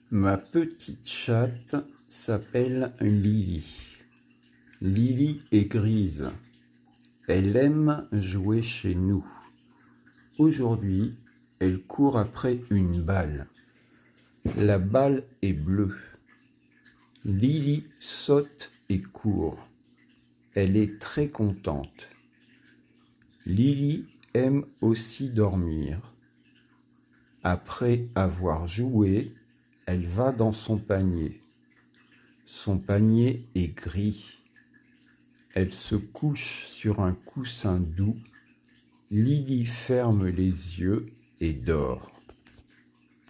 Ma petite chatte s'appelle Lily. Lily est grise. Elle aime jouer chez nous. Aujourd'hui, elle court après une balle. La balle est bleue. Lily saute et court. Elle est très contente. Lily aime aussi dormir. Après avoir joué, elle va dans son panier. Son panier est gris. Elle se couche sur un coussin doux. Lily ferme les yeux et dort.